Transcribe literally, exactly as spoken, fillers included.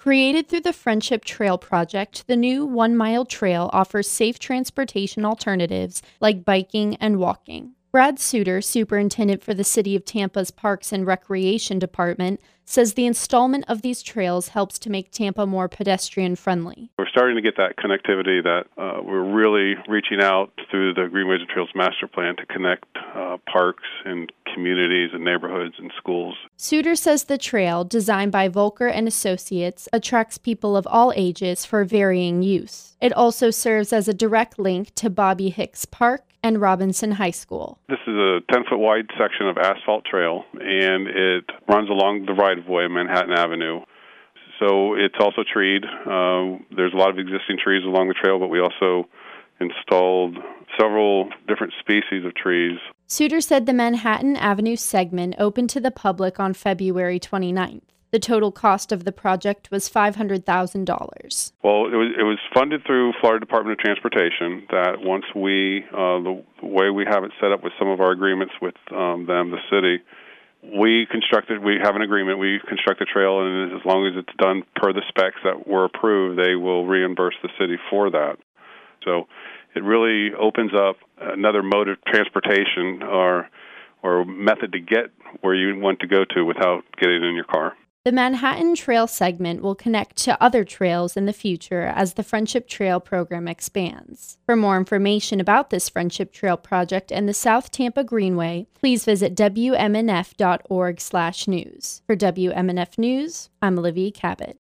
Created through the Friendship Trail Project, the new One Mile Trail offers safe transportation alternatives like biking and walking. Brad Suter, superintendent for the City of Tampa's Parks and Recreation Department, says the installment of these trails helps to make Tampa more pedestrian-friendly. We're starting to get that connectivity that uh, we're really reaching out through the Greenways and Trails Master Plan to connect uh, parks and communities and neighborhoods and schools. Suter says the trail, designed by Volker and Associates, attracts people of all ages for varying use. It also serves as a direct link to Bobby Hicks Park and Robinson High School. This is a ten-foot wide section of asphalt trail, and it runs along the right-of-way, Manhattan Avenue. So it's also treed. Uh, there's a lot of existing trees along the trail, but we also installed several different species of trees. Suter said the Manhattan Avenue segment opened to the public on February twenty-ninth. The total cost of the project was five hundred thousand dollars. Well, it was it was funded through Florida Department of Transportation. That once we, uh, the way we have it set up with some of our agreements with um, them, the city, we constructed, we have an agreement, we construct the trail, and as long as it's done per the specs that were approved, they will reimburse the city for that. So it really opens up another mode of transportation or or method to get where you want to go to without getting in your car. The Manhattan Trail segment will connect to other trails in the future as the Friendship Trail program expands. For more information about this Friendship Trail project and the South Tampa Greenway, please visit W M N F dot org slash news. For W M N F News, I'm Olivia Cabot.